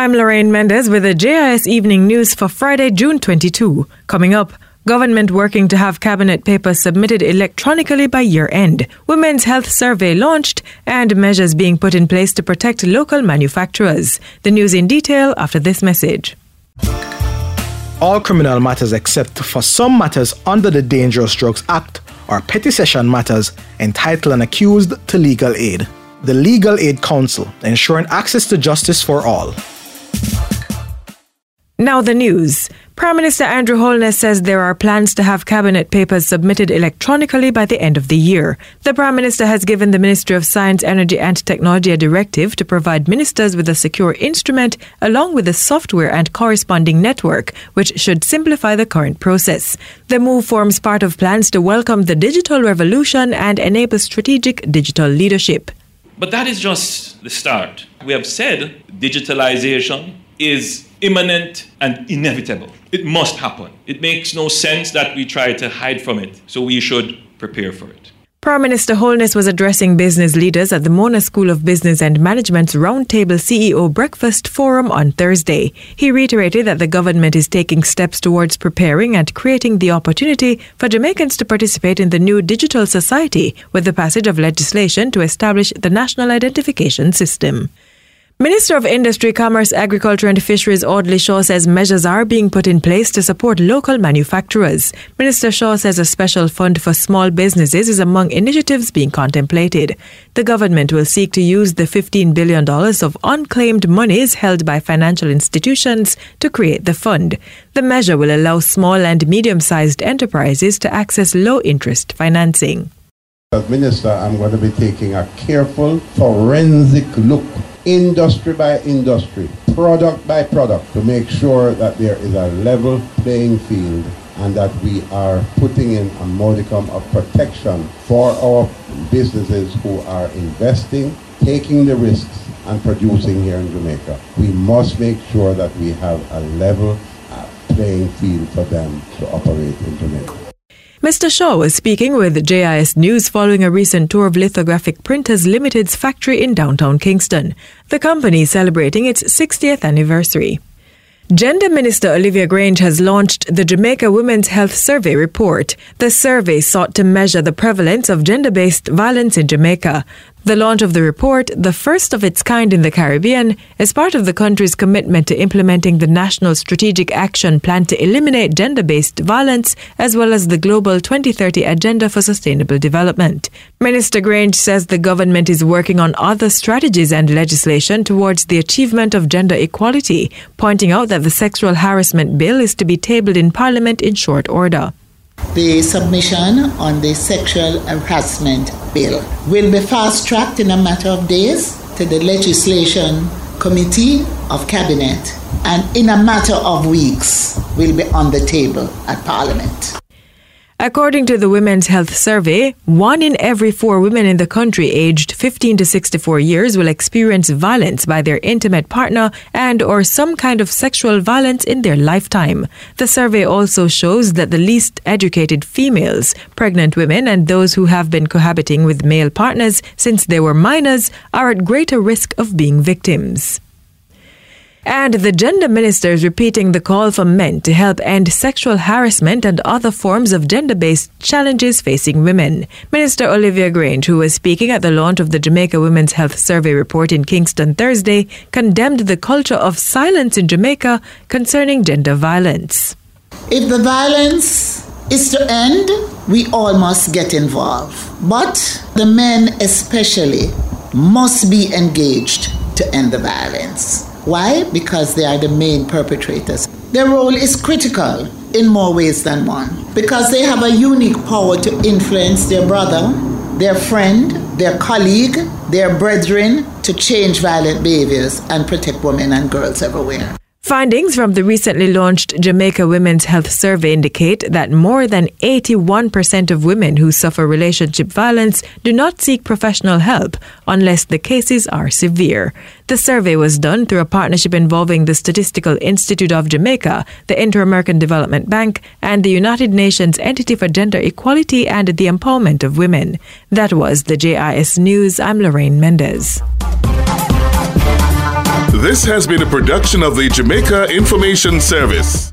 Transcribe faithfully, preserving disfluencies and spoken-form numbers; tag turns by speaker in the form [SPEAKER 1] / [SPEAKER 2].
[SPEAKER 1] I'm Lorraine Mendez with the J I S Evening News for Friday, June twenty-second. Coming up, government working to have cabinet papers submitted electronically by year-end, Women's Health Survey launched, and measures being put in place to protect local manufacturers. The news in detail after this message.
[SPEAKER 2] All criminal matters except for some matters under the Dangerous Drugs Act or petty session matters entitle an accused to legal aid. The Legal Aid Council, ensuring access to justice for all.
[SPEAKER 1] Now the news. Prime Minister Andrew Holness says there are plans to have cabinet papers submitted electronically by the end of the year. The Prime Minister has given the Ministry of Science, Energy and Technology a directive to provide ministers with a secure instrument along with the software and corresponding network, which should simplify the current process. The move forms part of plans to welcome the digital revolution and enable strategic digital leadership.
[SPEAKER 3] But that is just the start. We have said digitalization is imminent and inevitable. It must happen. It makes no sense that we try to hide from it, so we should prepare for it.
[SPEAKER 1] Prime Minister Holness was addressing business leaders at the Mona School of Business and Management's Roundtable C E O Breakfast Forum on Thursday. He reiterated that the government is taking steps towards preparing and creating the opportunity for Jamaicans to participate in the new digital society with the passage of legislation to establish the National Identification System. Minister of Industry, Commerce, Agriculture and Fisheries Audley Shaw says measures are being put in place to support local manufacturers. Minister Shaw says a special fund for small businesses is among initiatives being contemplated. The government will seek to use the fifteen billion dollars of unclaimed monies held by financial institutions to create the fund. The measure will allow small and medium-sized enterprises to access low-interest financing.
[SPEAKER 4] As Minister, I'm going to be taking a careful, forensic look, industry by industry, product by product, to make sure that there is a level playing field and that we are putting in a modicum of protection for our businesses who are investing, taking the risks and producing here in Jamaica. We must make sure that we have a level playing field for them to operate in Jamaica.
[SPEAKER 1] Mister Shaw was speaking with J I S News following a recent tour of Lithographic Printers Limited's factory in downtown Kingston. The company is celebrating its sixtieth anniversary. Gender Minister Olivia Grange has launched the Jamaica Women's Health Survey report. The survey sought to measure the prevalence of gender-based violence in Jamaica. The launch of the report, the first of its kind in the Caribbean, is part of the country's commitment to implementing the National Strategic Action Plan to eliminate gender-based violence, as well as the Global twenty thirty Agenda for Sustainable Development. Minister Grange says the government is working on other strategies and legislation towards the achievement of gender equality, pointing out that the Sexual Harassment Bill is to be tabled in Parliament in short order.
[SPEAKER 5] The submission on the Sexual Harassment Bill will be fast-tracked in a matter of days to the Legislation Committee of Cabinet, and in a matter of weeks will be on the table at Parliament.
[SPEAKER 1] According to the Women's Health Survey, one in every four women in the country aged fifteen to sixty-four years will experience violence by their intimate partner and or some kind of sexual violence in their lifetime. The survey also shows that the least educated females, pregnant women and those who have been cohabiting with male partners since they were minors are at greater risk of being victims. And the gender minister is repeating the call for men to help end sexual harassment and other forms of gender-based challenges facing women. Minister Olivia Grange, who was speaking at the launch of the Jamaica Women's Health Survey report in Kingston Thursday, condemned the culture of silence in Jamaica concerning gender violence.
[SPEAKER 5] If the violence is to end, we all must get involved. But the men especially must be engaged to end the violence. Why? Because they are the main perpetrators. Their role is critical in more ways than one, because they have a unique power to influence their brother, their friend, their colleague, their brethren to change violent behaviors and protect women and girls everywhere.
[SPEAKER 1] Findings from the recently launched Jamaica Women's Health Survey indicate that more than eighty-one percent of women who suffer relationship violence do not seek professional help unless the cases are severe. The survey was done through a partnership involving the Statistical Institute of Jamaica, the Inter-American Development Bank, and the United Nations Entity for Gender Equality and the Empowerment of Women. That was the J I S News. I'm Lorraine Mendez.
[SPEAKER 6] This has been a production of the Jamaica Information Service.